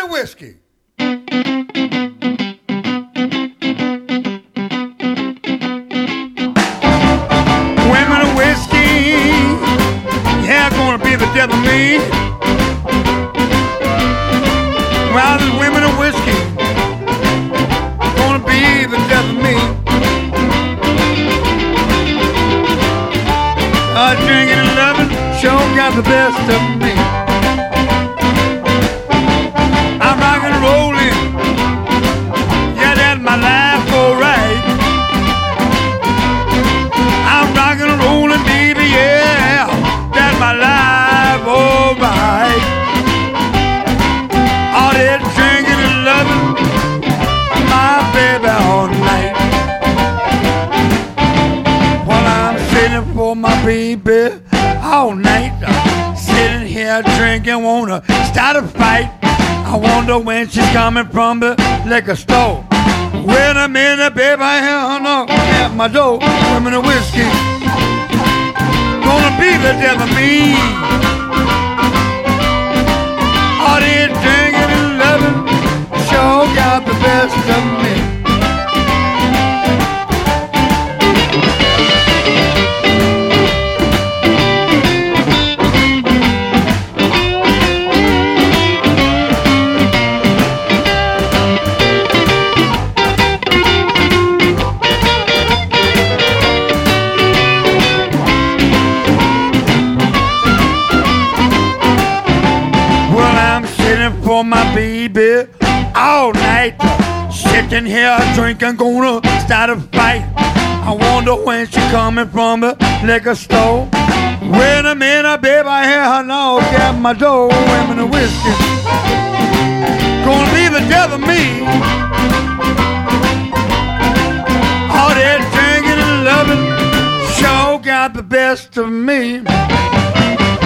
of whiskey. Women of whiskey, yeah, gonna be the death of me. Well, there's women of whiskey, gonna be the death of me. Drinking and loving, sure got the best of me. I'm rock and rolling, yeah, that's my life, alright. I'm rock and rolling, baby, yeah, that's my life, alright. All that drinking and loving, my baby, all night. While I'm sitting for my baby all night, sitting here drinking, wanna start a fight. I wonder when she's coming from the liquor store. Wait a minute, baby, I hear her knock at my door. Women of whiskey, gonna be the death of me. All this drinking and loving, sure got the best of me. For my baby all night, sitting here drinking, gonna start a fight. I wonder when she coming from the liquor store. Wait a minute, baby, I hear her knock at my door. Women of whiskey, gonna be the death of me. All that drinking and loving, sure got the best of me.